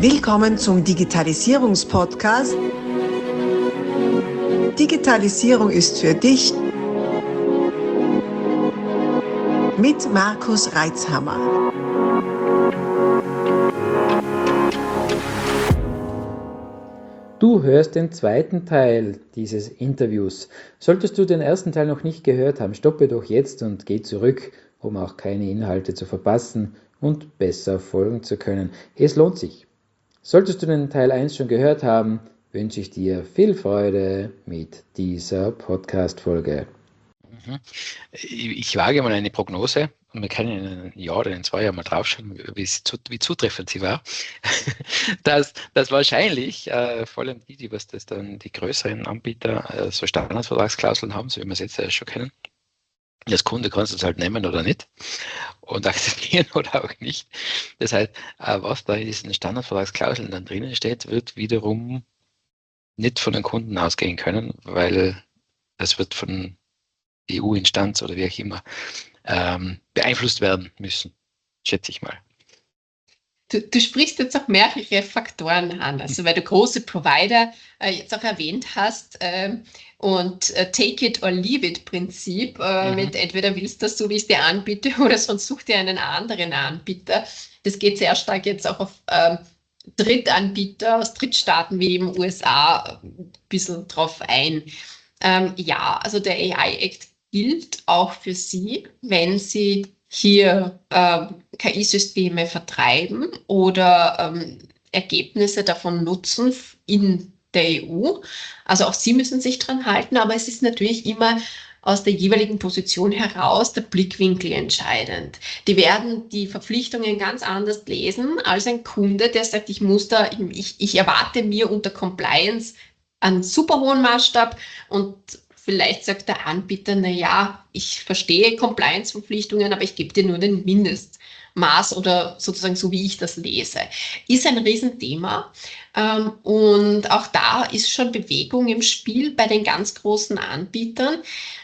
Willkommen zum Digitalisierungspodcast. Digitalisierung ist für dich mit Markus Reitzhammer. Du hörst den zweiten Teil dieses Interviews. Solltest du den ersten Teil noch nicht gehört haben, stoppe doch jetzt und geh zurück, um auch keine Inhalte zu verpassen und besser folgen zu können. Es lohnt sich. Solltest du den Teil 1 schon gehört haben, wünsche ich dir viel Freude mit dieser Podcast-Folge. Ich wage mal eine Prognose und wir können in einem Jahr oder in 2 Jahren mal draufschauen, wie zutreffend sie war, dass wahrscheinlich vor allem die was das dann die größeren Anbieter so Standardvertragsklauseln haben, so wie wir es jetzt schon kennen. Als Kunde kannst du es halt nehmen oder nicht und akzeptieren oder auch nicht. Das heißt, was da in diesen Standardvertragsklauseln dann drinnen steht, wird wiederum nicht von den Kunden ausgehen können, weil das wird von EU-Instanz oder wie auch immer beeinflusst werden müssen, schätze ich mal. Du sprichst jetzt auch mehrere Faktoren an, also weil du große Provider jetzt auch erwähnt hast und Take it or leave it Prinzip mit entweder willst du das so, wie ich es dir anbiete oder sonst such dir einen anderen Anbieter. Das geht sehr stark jetzt auch auf Drittanbieter aus Drittstaaten wie eben USA ein bisschen drauf ein. Ja, also der AI Act gilt auch für Sie, wenn Sie hier KI-Systeme vertreiben oder Ergebnisse davon nutzen in der EU. Also auch Sie müssen sich dran halten, aber es ist natürlich immer aus der jeweiligen Position heraus der Blickwinkel entscheidend. Die werden die Verpflichtungen ganz anders lesen als ein Kunde, der sagt, ich erwarte mir unter Compliance einen super hohen Maßstab und vielleicht sagt der Anbieter, naja, ich verstehe Compliance-Verpflichtungen, aber ich gebe dir nur den Mindestmaß oder sozusagen so, wie ich das lese. Ist ein Riesenthema. Und auch da ist schon Bewegung im Spiel bei den ganz großen Anbietern.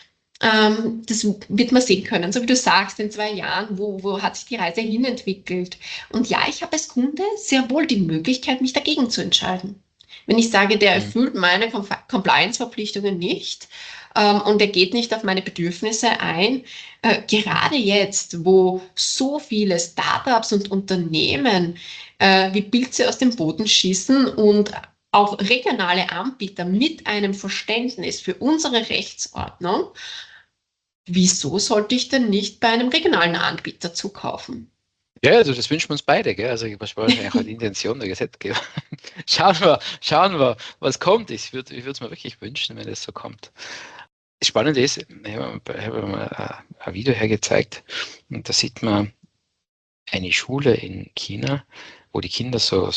Das wird man sehen können, so wie du sagst, in 2 Jahren, wo hat sich die Reise hinentwickelt. Und ja, ich habe als Kunde sehr wohl die Möglichkeit, mich dagegen zu entscheiden. Wenn ich sage, der erfüllt meine Compliance-Verpflichtungen nicht und er geht nicht auf meine Bedürfnisse ein, gerade jetzt, wo so viele Startups und Unternehmen wie Pilze aus dem Boden schießen und auch regionale Anbieter mit einem Verständnis für unsere Rechtsordnung, wieso sollte ich denn nicht bei einem regionalen Anbieter zukaufen? Ja, also das wünschen wir uns beide, gell? Also was war wahrscheinlich auch die Intention der Gesetzgeber. Schauen wir, was kommt. Ich würde es mir wirklich wünschen, wenn es so kommt. Das Spannende ist, ich habe mal ein Video hergezeigt und da sieht man eine Schule in China, wo die Kinder so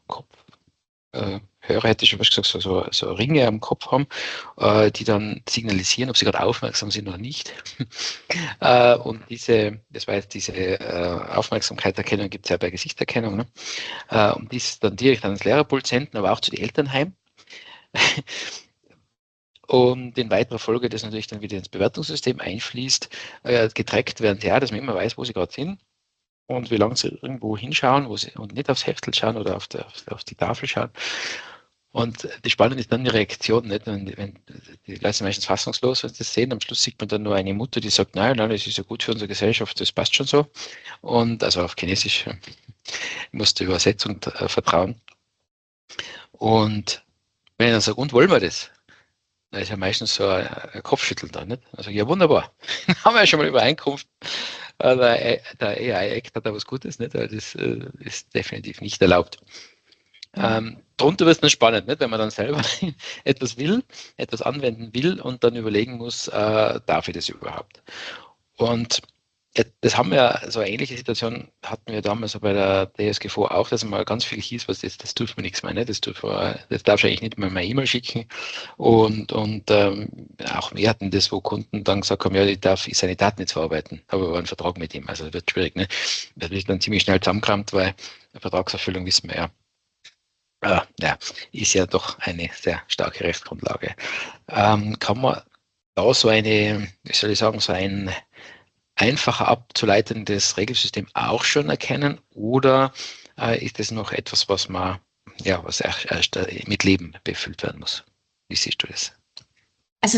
Kopfhörer, hätte ich schon fast gesagt, so Ringe am Kopf haben, die dann signalisieren, ob sie gerade aufmerksam sind oder nicht. Und diese Aufmerksamkeitserkennung gibt es ja bei Gesichtserkennung. Ne? Und die ist dann direkt ans Lehrerpult senden, aber auch zu den Eltern heim. Und in weiterer Folge das natürlich dann wieder ins Bewertungssystem einfließt, getrackt werden, ja, dass man immer weiß, wo sie gerade sind und wie lange sie irgendwo hinschauen und nicht aufs Heftel schauen oder auf die Tafel schauen. Und das Spannende ist dann die Reaktion, nicht? Wenn die Leute sind meistens fassungslos, wenn sie das sehen. Am Schluss sieht man dann nur eine Mutter, die sagt, nein, das ist ja gut für unsere Gesellschaft, das passt schon so. Und also auf Chinesisch musste Übersetzung vertrauen. Und wenn ich dann sage, und wollen wir das? Da ist ja meistens so ein Kopfschütteln da, nicht? Also ja, wunderbar. Haben wir ja schon mal Übereinkunft. Der AI-Act hat da was Gutes, nicht? Aber das ist definitiv nicht erlaubt. Darunter wird es dann spannend, nicht? Wenn man dann selber etwas anwenden will und dann überlegen muss, darf ich das überhaupt? Und das haben wir, so eine ähnliche Situation hatten wir damals bei der DSGVO auch, dass mal ganz viel hieß, das tut mir nichts mehr, ne? Das darfst du eigentlich nicht mehr eine E-Mail schicken. Und auch wir hatten das, wo Kunden dann gesagt haben, ja, ich darf seine Daten nicht verarbeiten, aber war ein Vertrag mit ihm, also das wird schwierig, ne? Das wird dann ziemlich schnell zusammengekramt, weil eine Vertragserfüllung wissen wir ja, ist ja doch eine sehr starke Rechtsgrundlage. Kann man da so eine, wie soll ich sagen, so ein einfacher abzuleitendes Regelsystem auch schon erkennen oder ist das noch etwas, was erst mit Leben befüllt werden muss? Wie siehst du das? Also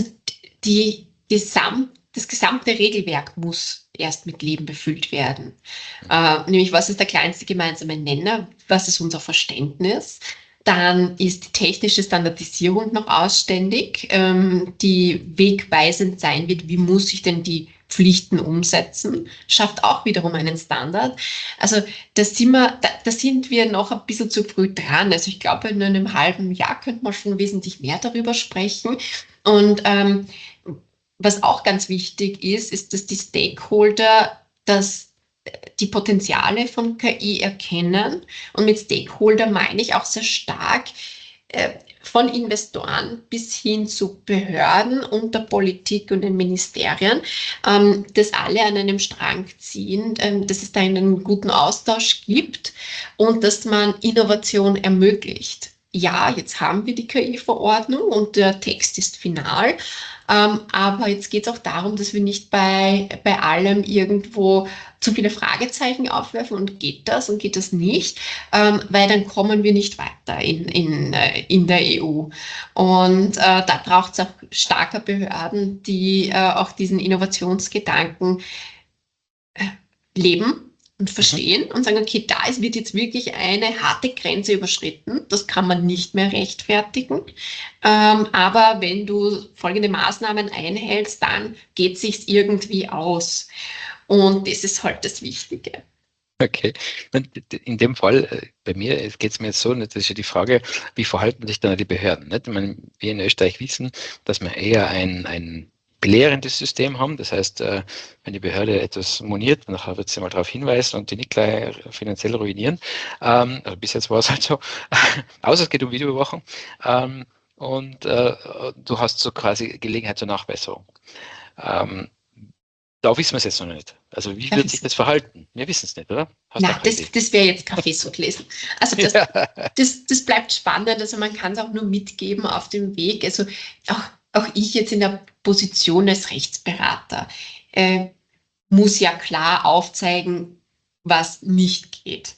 das gesamte Regelwerk muss erst mit Leben befüllt werden. Nämlich, was ist der kleinste gemeinsame Nenner? Was ist unser Verständnis? Dann ist die technische Standardisierung noch ausständig, die wegweisend sein wird. Wie muss ich denn die Pflichten umsetzen? Schafft auch wiederum einen Standard. Also da sind wir noch ein bisschen zu früh dran. Also ich glaube, in einem halben Jahr könnte man schon wesentlich mehr darüber sprechen. Und was auch ganz wichtig ist, dass die Stakeholder die Potenziale von KI erkennen. Und mit Stakeholder meine ich auch sehr stark von Investoren bis hin zu Behörden und der Politik und den Ministerien, dass alle an einem Strang ziehen, dass es da einen guten Austausch gibt und dass man Innovation ermöglicht. Ja, jetzt haben wir die KI-Verordnung und der Text ist final, aber jetzt geht es auch darum, dass wir nicht bei allem irgendwo zu viele Fragezeichen aufwerfen und geht das nicht, weil dann kommen wir nicht weiter in der EU. Und da braucht es auch starke Behörden, die auch diesen Innovationsgedanken leben und verstehen und sagen, okay, wird jetzt wirklich eine harte Grenze überschritten, das kann man nicht mehr rechtfertigen, aber wenn du folgende Maßnahmen einhältst, dann geht es sich irgendwie aus und das ist halt das Wichtige. Okay, in dem Fall, bei mir geht es mir jetzt so, das ist ja die Frage, wie verhalten sich dann die Behörden? Nicht? Ich meine, wir in Österreich wissen, dass wir eher ein belehrendes System haben. Das heißt, wenn die Behörde etwas moniert, dann wird sie mal darauf hinweisen und die nicht gleich finanziell ruinieren. Also bis jetzt war es halt so. Außer es geht um Videoüberwachung. Und du hast so quasi Gelegenheit zur Nachbesserung. Da wissen wir es jetzt noch nicht. Also wie wird sich das verhalten? Wir wissen es nicht, oder? Na, das wäre jetzt Kaffeesud lesen. Also das bleibt spannend. Also man kann es auch nur mitgeben auf dem Weg. Also auch ich jetzt in der Position als Rechtsberater muss ja klar aufzeigen, was nicht geht.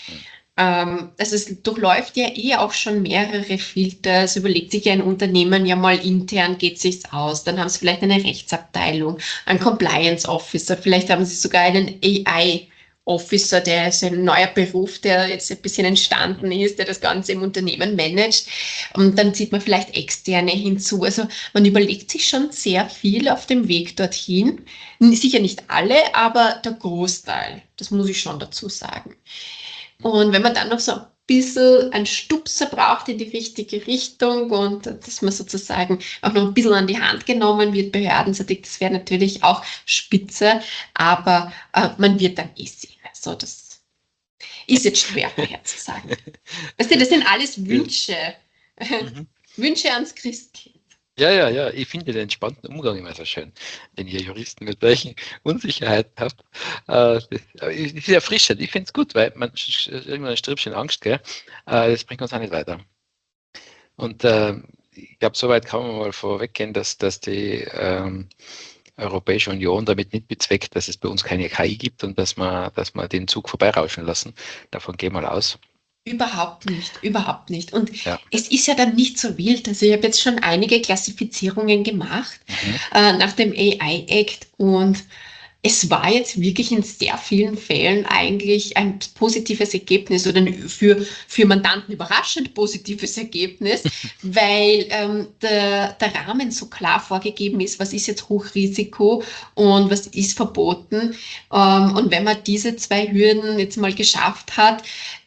Also es durchläuft ja auch schon mehrere Filter. Es überlegt sich ja ein Unternehmen ja mal intern, geht es sich aus. Dann haben sie vielleicht eine Rechtsabteilung, einen Compliance Officer, vielleicht haben sie sogar einen AI Officer, der ist ein neuer Beruf, der jetzt ein bisschen entstanden ist, der das Ganze im Unternehmen managt. Und dann zieht man vielleicht Externe hinzu. Also man überlegt sich schon sehr viel auf dem Weg dorthin. Sicher nicht alle, aber der Großteil. Das muss ich schon dazu sagen. Und wenn man dann noch so ein bisschen einen Stupser braucht in die richtige Richtung und dass man sozusagen auch noch ein bisschen an die Hand genommen wird, behördenseitig, das wäre natürlich auch spitze, aber man wird dann sehen. Also das ist jetzt schwer vorherzusagen. Weißt du, das sind alles Wünsche. Wünsche ans Christkind. Ja, ich finde den entspannten Umgang immer so schön, den ihr Juristen mit welchen Unsicherheiten habt. Das ist erfrischend. Ich finde es gut, weil man irgendwann ein Strippchen Angst, gell? Das bringt uns auch nicht weiter. Und ich glaube, soweit kann man mal vorweggehen, dass die Europäische Union damit nicht bezweckt, dass es bei uns keine KI gibt und dass wir den Zug vorbeirauschen lassen. Davon gehen wir mal aus. Überhaupt nicht. Und es ist ja dann nicht so wild. Also ich habe jetzt schon einige Klassifizierungen gemacht nach dem AI-Act und es war jetzt wirklich in sehr vielen Fällen eigentlich ein positives Ergebnis oder ein für Mandanten überraschend positives Ergebnis, weil der Rahmen so klar vorgegeben ist, was ist jetzt Hochrisiko und was ist verboten. Und wenn man diese zwei Hürden jetzt mal geschafft hat,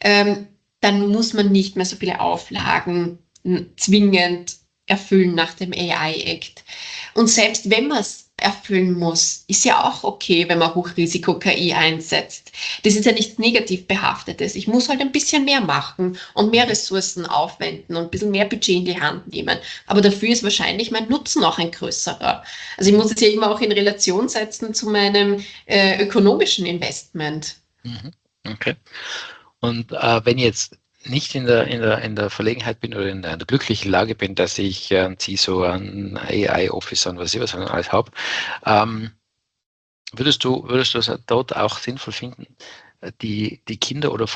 dann muss man nicht mehr so viele Auflagen zwingend erfüllen nach dem AI-Act. Und selbst wenn man es erfüllen muss, ist ja auch okay, wenn man Hochrisiko-KI einsetzt. Das ist ja nichts negativ behaftetes. Ich muss halt ein bisschen mehr machen und mehr Ressourcen aufwenden und ein bisschen mehr Budget in die Hand nehmen. Aber dafür ist wahrscheinlich mein Nutzen auch ein größerer. Also ich muss es ja immer auch in Relation setzen zu meinem ökonomischen Investment. Okay. Und wenn ich jetzt nicht in der Verlegenheit bin oder in der glücklichen Lage bin, dass ich einen CISO, einen AI-Officer und was alles habe, würdest du es dort auch sinnvoll finden, die Kinder- oder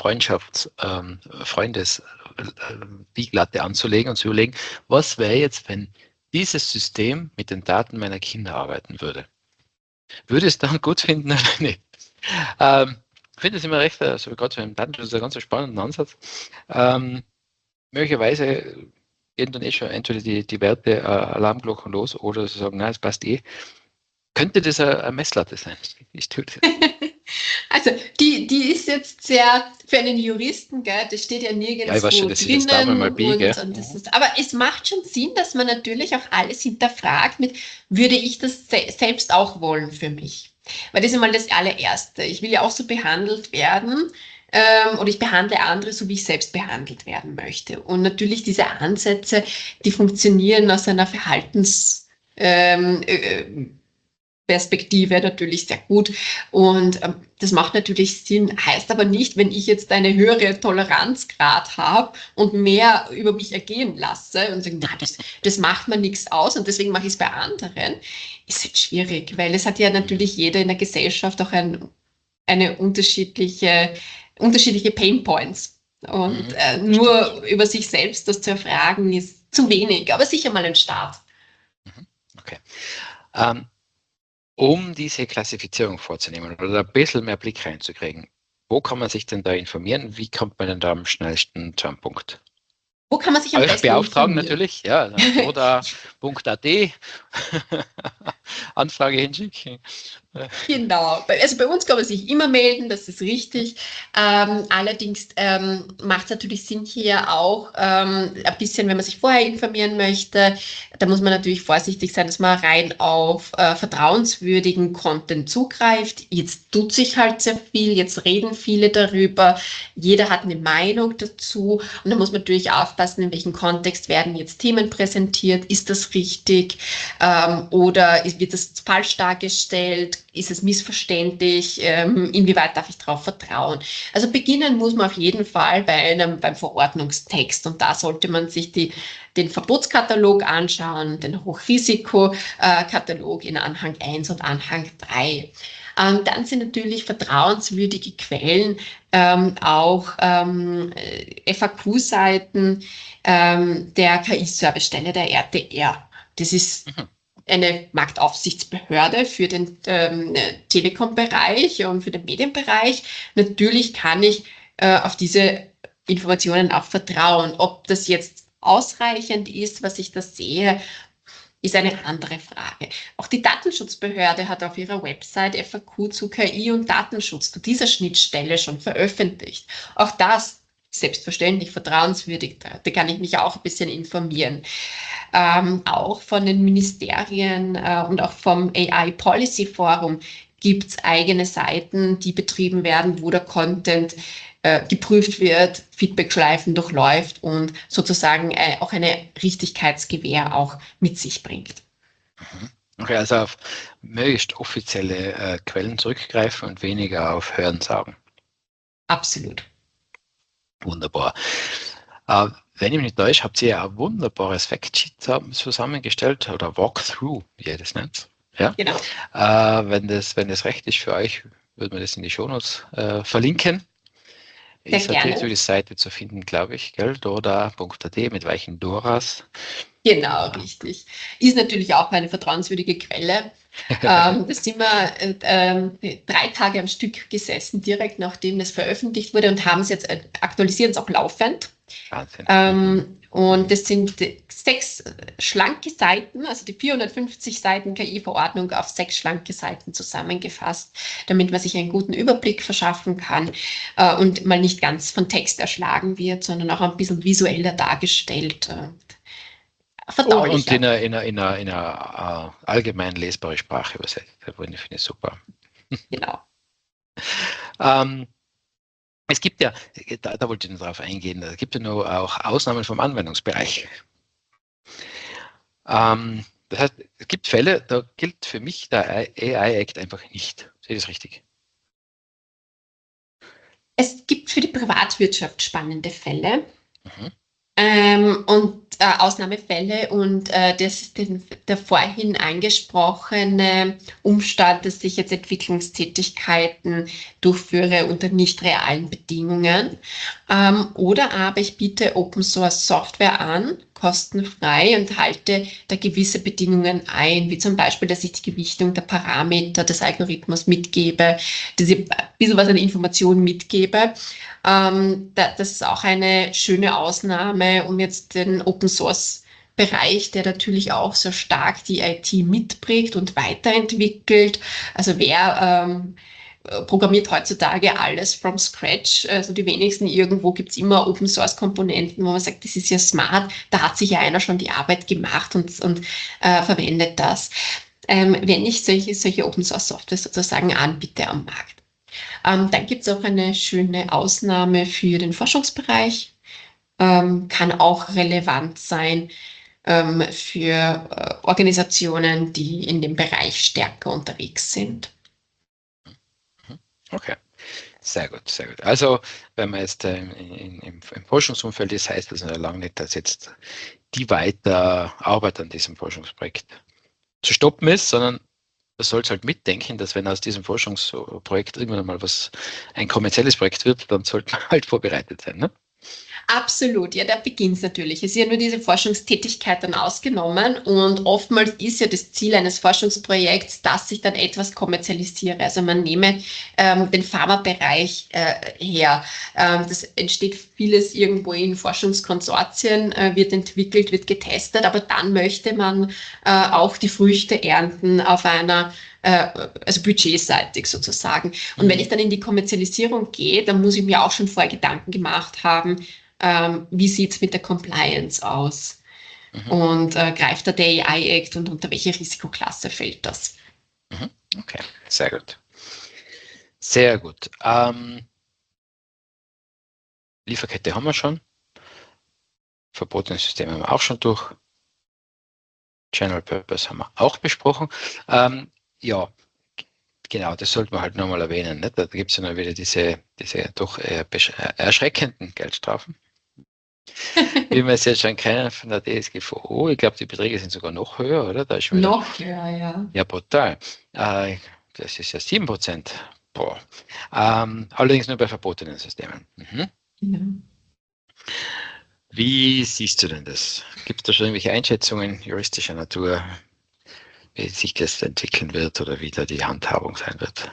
Freundes-Wieglatte anzulegen und zu überlegen, was wäre jetzt, wenn dieses System mit den Daten meiner Kinder arbeiten würde? Würde es dann gut finden oder nicht? Ich finde es immer recht, also gerade für den Datenschutz, ein ganz spannender Ansatz. Möglicherweise gehen dann schon entweder die Werte Alarmglocken los oder sie sagen, nein, es passt eh. Könnte das eine Messlatte sein? Ich tue das. Also die ist jetzt sehr für einen Juristen, gell, das steht ja Ja, ich weiß nirgendwo schon, dass ich das Daumen mal biege. und das ist, aber es macht schon Sinn, dass man natürlich auch alles hinterfragt mit, würde ich das selbst auch wollen für mich? Weil das ist einmal das allererste. Ich will ja auch so behandelt werden, oder ich behandle andere so, wie ich selbst behandelt werden möchte. Und natürlich diese Ansätze, die funktionieren aus einer Perspektive natürlich sehr gut und das macht natürlich Sinn, heißt aber nicht, wenn ich jetzt eine höhere Toleranzgrad habe und mehr über mich ergehen lasse und sage, na, das macht mir nichts aus und deswegen mache ich es bei anderen, ist jetzt schwierig, weil es hat ja natürlich jeder in der Gesellschaft auch eine unterschiedliche Painpoints und nur über sich selbst das zu erfragen ist zu wenig, aber sicher mal ein Start. Okay. Um diese Klassifizierung vorzunehmen oder ein bisschen mehr Blick reinzukriegen, wo kann man sich denn da informieren? Wie kommt man denn da am schnellsten zu einem Punkt? Wo kann man sich am Euch besten beauftragen informieren? natürlich, ja, oder.at Anfrage hinschicken. Genau, also bei uns kann man sich immer melden, das ist richtig. Allerdings macht es natürlich Sinn hier auch ein bisschen, wenn man sich vorher informieren möchte, da muss man natürlich vorsichtig sein, dass man rein auf vertrauenswürdigen Content zugreift. Jetzt tut sich halt sehr viel, jetzt reden viele darüber, jeder hat eine Meinung dazu und da muss man natürlich aufpassen, in welchem Kontext werden jetzt Themen präsentiert, ist das richtig oder wird das falsch dargestellt, ist es missverständlich, inwieweit darf ich darauf vertrauen. Also beginnen muss man auf jeden Fall beim Verordnungstext und da sollte man sich den Verbotskatalog anschauen, den Hochrisikokatalog in Anhang 1 und Anhang 3. Dann sind natürlich vertrauenswürdige Quellen auch FAQ-Seiten der KI-Servicestelle der RTR. Das ist eine Marktaufsichtsbehörde für den Telekom-Bereich und für den Medienbereich. Natürlich kann ich auf diese Informationen auch vertrauen. Ob das jetzt ausreichend ist, was ich da sehe, ist eine andere Frage. Auch die Datenschutzbehörde hat auf ihrer Website FAQ zu KI und Datenschutz zu dieser Schnittstelle schon veröffentlicht. Auch das selbstverständlich vertrauenswürdig. Da kann ich mich auch ein bisschen informieren. Auch von den Ministerien und auch vom AI Policy Forum gibt es eigene Seiten, die betrieben werden, wo der Content geprüft wird, Feedbackschleifen durchläuft und sozusagen auch eine Richtigkeitsgewähr auch mit sich bringt. Okay, also auf möglichst offizielle Quellen zurückgreifen und weniger auf Hörensagen. Absolut. Wunderbar. Wenn ich mich nicht täusche, habt ihr ja ein wunderbares Factsheet zusammengestellt oder Walkthrough, wie ihr das nennt. Ja? Genau. Wenn das recht ist für euch, würde man das in die Shownotes verlinken. Sehr Ist gerne. natürlich so die Seite zu finden, glaube ich, gell? Doda.at mit weichen Doras. Genau, richtig. Ist natürlich auch eine vertrauenswürdige Quelle. Da sind wir 3 Tage am Stück gesessen, direkt nachdem das veröffentlicht wurde und haben es jetzt, aktualisieren es auch laufend. Wahnsinn. Und das sind 6 schlanke Seiten, also die 450 Seiten KI-Verordnung auf 6 schlanke Seiten zusammengefasst, damit man sich einen guten Überblick verschaffen kann und mal nicht ganz von Text erschlagen wird, sondern auch ein bisschen visueller dargestellt. Und in einer allgemein lesbare Sprache übersetzt. Das finde ich super. Genau. Es gibt ja, da wollte ich noch darauf eingehen, es gibt ja noch auch Ausnahmen vom Anwendungsbereich. Das heißt, es gibt Fälle, da gilt für mich der AI-Act einfach nicht. Sehe ich das richtig? Es gibt für die Privatwirtschaft spannende Fälle. Und gibt Ausnahmefälle und das ist der vorhin angesprochene Umstand, dass ich jetzt Entwicklungstätigkeiten durchführe unter nicht realen Bedingungen. Oder aber ich biete Open Source Software an, kostenfrei, und halte da gewisse Bedingungen ein, wie zum Beispiel, dass ich die Gewichtung der Parameter des Algorithmus mitgebe, dass ich ein bisschen was an Informationen mitgebe. Das ist auch eine schöne Ausnahme, um jetzt den Open Source Bereich, der natürlich auch so stark die IT mitprägt und weiterentwickelt. Also wer programmiert heutzutage alles from scratch? Also die wenigsten, irgendwo gibt es immer Open Source Komponenten, wo man sagt, das ist ja smart, da hat sich ja einer schon die Arbeit gemacht und verwendet das. Wenn ich solche Open Source Software sozusagen anbiete am Markt. Dann gibt es auch eine schöne Ausnahme für den Forschungsbereich. Kann auch relevant sein für Organisationen, die in dem Bereich stärker unterwegs sind. Okay, sehr gut, sehr gut. Also, wenn man jetzt im Forschungsumfeld ist, heißt das noch lange nicht, dass jetzt die Weiterarbeit an diesem Forschungsprojekt zu stoppen ist, sondern man soll es halt mitdenken, dass wenn aus diesem Forschungsprojekt irgendwann mal ein kommerzielles Projekt wird, dann sollte man halt vorbereitet sein, ne? Absolut, ja, da beginnt es natürlich. Es ist ja nur diese Forschungstätigkeit dann ausgenommen und oftmals ist ja das Ziel eines Forschungsprojekts, dass ich dann etwas kommerzialisiere. Also man nehme den Pharmabereich her. Das entsteht vieles irgendwo in Forschungskonsortien, wird entwickelt, wird getestet, aber dann möchte man auch die Früchte ernten auf einer also budgetseitig sozusagen. Und wenn ich dann in die Kommerzialisierung gehe, dann muss ich mir auch schon vorher Gedanken gemacht haben, wie sieht es mit der Compliance aus? Und greift da der AI-Act und unter welche Risikoklasse fällt das? Okay, sehr gut. Sehr gut. Lieferkette haben wir schon. Verbotene Systeme haben wir auch schon durch. General Purpose haben wir auch besprochen. Ja, genau, das sollte man halt nochmal erwähnen. Nicht? Da gibt es ja noch wieder diese doch erschreckenden Geldstrafen. Wie wir es jetzt schon kennen von der DSGVO. Ich glaube, die Beträge sind sogar noch höher, oder? Da ist schon wieder, noch höher, ja. Ja, brutal. Das ist ja 7%. Boah. Allerdings nur bei verbotenen Systemen. Ja. Wie siehst du denn das? Gibt es da schon irgendwelche Einschätzungen juristischer Natur, wie sich das entwickeln wird oder wie da die Handhabung sein wird?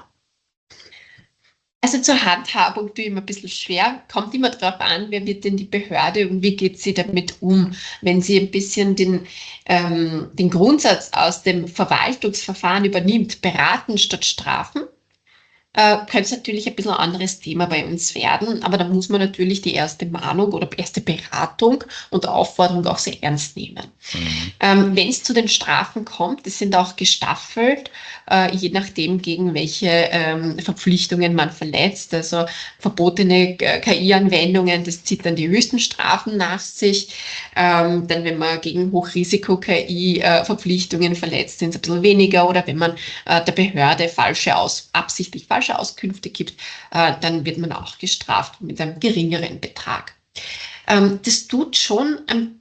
Also zur Handhabung tue ich mir ein bisschen schwer. Kommt immer darauf an, wer wird denn die Behörde und wie geht sie damit um. Wenn sie ein bisschen den Grundsatz aus dem Verwaltungsverfahren übernimmt, beraten statt strafen, könnte es natürlich ein bisschen ein anderes Thema bei uns werden, aber da muss man natürlich die erste Mahnung oder erste Beratung und Aufforderung auch sehr ernst nehmen. Wenn es zu den Strafen kommt, die sind auch gestaffelt, je nachdem, gegen welche Verpflichtungen man verletzt. Also verbotene KI-Anwendungen, das zieht dann die höchsten Strafen nach sich. Dann, wenn man gegen Hochrisiko-KI-Verpflichtungen verletzt, sind es ein bisschen weniger. Oder wenn man der Behörde absichtlich falsche Auskünfte gibt, dann wird man auch gestraft mit einem geringeren Betrag. Das tut schon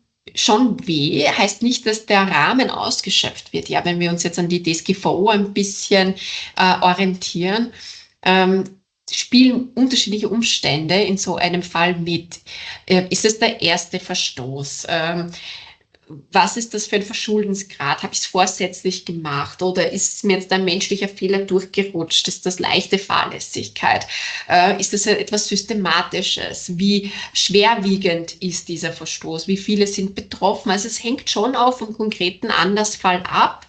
weh, heißt nicht, dass der Rahmen ausgeschöpft wird. Ja, wenn wir uns jetzt an die DSGVO ein bisschen orientieren, spielen unterschiedliche Umstände in so einem Fall mit. Ist es der erste Verstoß? Was ist das für ein Verschuldensgrad? Habe ich es vorsätzlich gemacht oder ist mir jetzt ein menschlicher Fehler durchgerutscht? Ist das leichte Fahrlässigkeit? Ist das etwas Systematisches? Wie schwerwiegend ist dieser Verstoß? Wie viele sind betroffen? Also es hängt schon auch vom konkreten Anlassfall ab.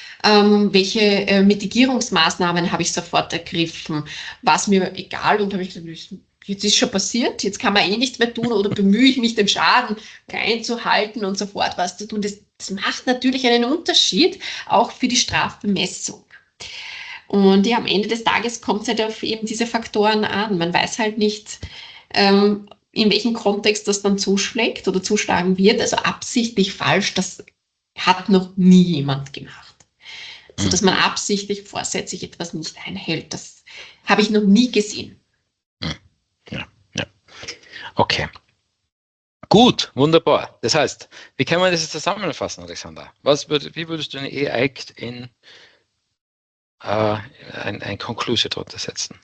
Welche Mitigierungsmaßnahmen habe ich sofort ergriffen? War es mir egal und habe ich gesagt, jetzt ist schon passiert, jetzt kann man eh nichts mehr tun oder bemühe ich mich, den Schaden klein zu halten und sofort was zu tun. Das macht natürlich einen Unterschied, auch für die Strafbemessung. Und ja, am Ende des Tages kommt es halt auf eben diese Faktoren an. Man weiß halt nicht, in welchem Kontext das dann zuschlägt oder zuschlagen wird. Also absichtlich falsch, das hat noch nie jemand gemacht. Also, dass man absichtlich vorsätzlich etwas nicht einhält, das habe ich noch nie gesehen. Ja. Okay. Gut, wunderbar. Das heißt, wie kann man das jetzt zusammenfassen, Alexander? Wie würdest du eine AI-Act in ein Conclusion drunter setzen?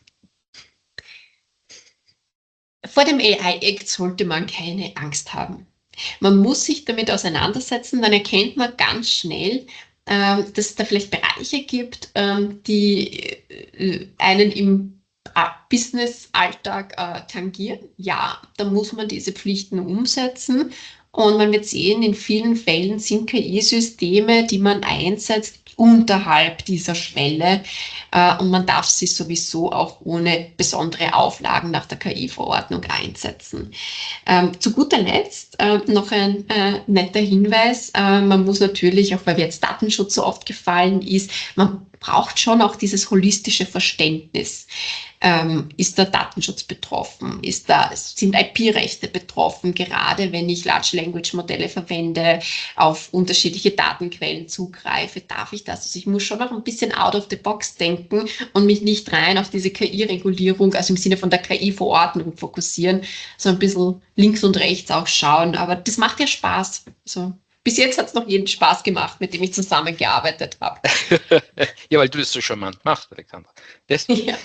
Vor dem AI-Act sollte man keine Angst haben. Man muss sich damit auseinandersetzen, dann erkennt man ganz schnell, dass es da vielleicht Bereiche gibt, die einen im Business-Alltag tangieren. Ja, da muss man diese Pflichten umsetzen. Und man wird sehen, in vielen Fällen sind KI-Systeme, die man einsetzt, unterhalb dieser Schwelle. Und man darf sie sowieso auch ohne besondere Auflagen nach der KI-Verordnung einsetzen. Zu guter Letzt noch ein netter Hinweis. Man muss natürlich, auch weil jetzt Datenschutz so oft gefallen ist, man braucht schon auch dieses holistische Verständnis. Ist der Datenschutz betroffen? Sind IP-Rechte betroffen? Gerade wenn ich Large Language Modelle verwende, auf unterschiedliche Datenquellen zugreife, darf ich das? Also ich muss schon noch ein bisschen out of the box denken und mich nicht rein auf diese KI-Regulierung, also im Sinne von der KI-Verordnung fokussieren, sondern ein bisschen links und rechts auch schauen. Aber das macht ja Spaß. So. Bis jetzt hat es noch jeden Spaß gemacht, mit dem ich zusammengearbeitet habe. Ja, weil du das so charmant machst, Alexander. Ja.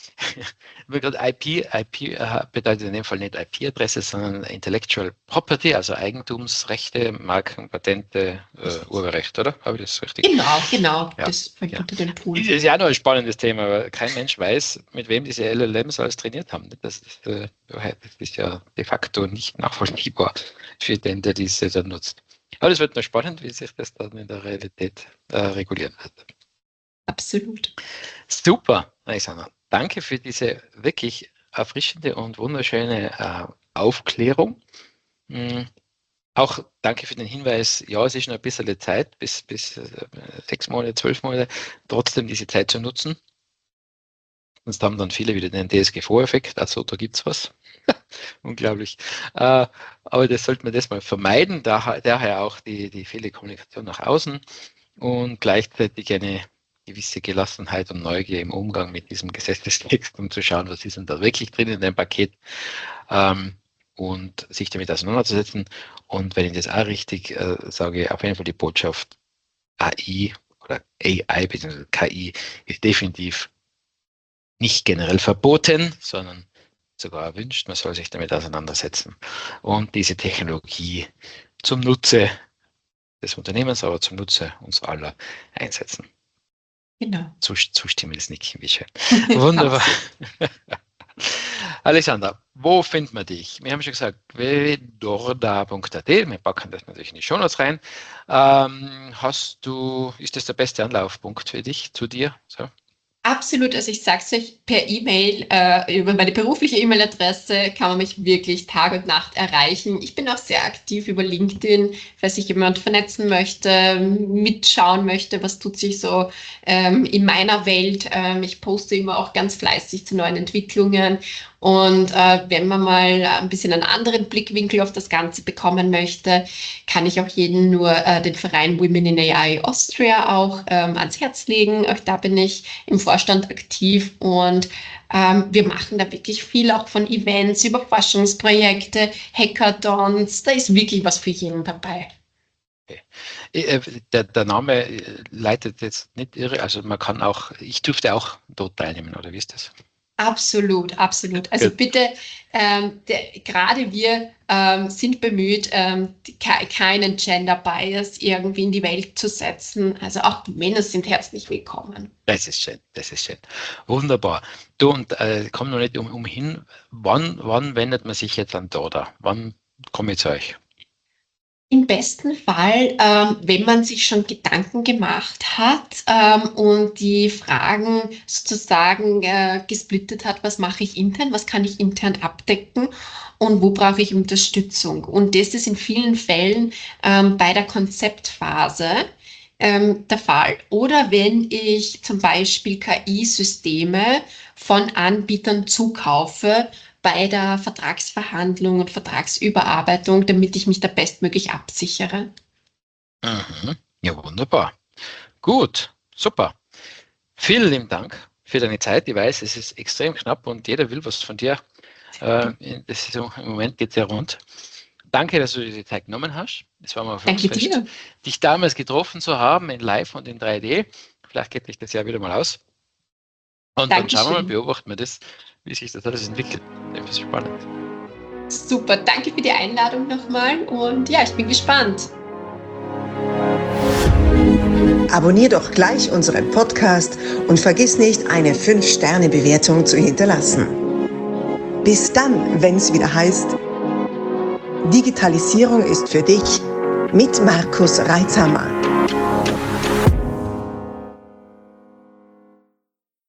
IP bedeutet in dem Fall nicht IP-Adresse, sondern Intellectual Property, also Eigentumsrechte, Marken, Patente, Urheberrecht, oder? Habe ich das richtig? Genau. Ja. Das fällt unter den Pool. Das ist ja auch noch ein spannendes Thema, weil kein Mensch weiß, mit wem diese LLMs alles trainiert haben. Das ist ja de facto nicht nachvollziehbar für den, der diese dann nutzt. Aber es wird noch spannend, wie sich das dann in der Realität regulieren wird. Absolut. Super, Alexander. Danke für diese wirklich erfrischende und wunderschöne Aufklärung. Auch danke für den Hinweis, ja, es ist noch ein bisschen Zeit, bis 6 Monate, 12 Monate, trotzdem diese Zeit zu nutzen. Sonst haben dann viele wieder den DSGVO-Effekt, also da gibt es was. Unglaublich. Aber das sollte man das mal vermeiden, daher auch die viele Kommunikation nach außen und gleichzeitig eine gewisse Gelassenheit und Neugier im Umgang mit diesem Gesetzestext, um zu schauen, was ist denn da wirklich drin in dem Paket und sich damit auseinanderzusetzen. Und wenn ich das auch richtig sage, auf jeden Fall die Botschaft AI oder AI bzw. KI ist definitiv nicht generell verboten, sondern sogar erwünscht. Man soll sich damit auseinandersetzen und diese Technologie zum Nutze des Unternehmens, aber zum Nutze uns aller einsetzen. Genau. Zustimmen ist nicht, wie schön. Wunderbar. Alexander, wo findet man dich? Wir haben schon gesagt, www.dorda.at. Wir packen das natürlich in die Shownotes rein. Ist das der beste Anlaufpunkt für dich, zu dir? So? Absolut, also ich sage es euch per E-Mail, über meine berufliche E-Mail-Adresse kann man mich wirklich Tag und Nacht erreichen. Ich bin auch sehr aktiv über LinkedIn, falls sich jemand vernetzen möchte, mitschauen möchte, was tut sich so in meiner Welt. Ich poste immer auch ganz fleißig zu neuen Entwicklungen. Und wenn man mal ein bisschen einen anderen Blickwinkel auf das Ganze bekommen möchte, kann ich auch jedem nur den Verein Women in AI Austria auch ans Herz legen. Auch da bin ich im Vorstand aktiv und wir machen da wirklich viel auch von Events über Forschungsprojekte, Hackathons. Da ist wirklich was für jeden dabei. Okay. Der Name leitet jetzt nicht irre, also ich dürfte auch dort teilnehmen, oder wie ist das? Absolut. Also bitte, gerade wir sind bemüht, keinen Gender Bias irgendwie in die Welt zu setzen. Also auch die Männer sind herzlich willkommen. Das ist schön. Wunderbar. Du, und komm noch nicht umhin, wann wendet man sich jetzt an Dorda? Wann komme ich zu euch? Im besten Fall, wenn man sich schon Gedanken gemacht hat und die Fragen sozusagen gesplittet hat, was mache ich intern, was kann ich intern abdecken und wo brauche ich Unterstützung. Und das ist in vielen Fällen bei der Konzeptphase der Fall. Oder wenn ich zum Beispiel KI-Systeme von Anbietern zukaufe, bei der Vertragsverhandlung und Vertragsüberarbeitung, damit ich mich da bestmöglich absichere. Mhm. Ja, wunderbar. Gut, super. Vielen lieben Dank für deine Zeit. Ich weiß, es ist extrem knapp und jeder will was von dir. Im Moment geht es ja rund. danke, dass du dir die Zeit genommen hast. Es war mal ein Danke Volksfest, dir. dich damals getroffen zu haben in Live und in 3D. Vielleicht geht dich das Jahr wieder mal aus. Und dann schauen wir mal, Dankeschön. beobachten wir das, wie sich das alles entwickelt. Das ist spannend. Super, danke für die Einladung nochmal und ja, ich bin gespannt. Abonnier doch gleich unseren Podcast und vergiss nicht, eine 5-Sterne-Bewertung zu hinterlassen. Bis dann, wenn es wieder heißt, Digitalisierung ist für dich mit Markus Reitzhammer.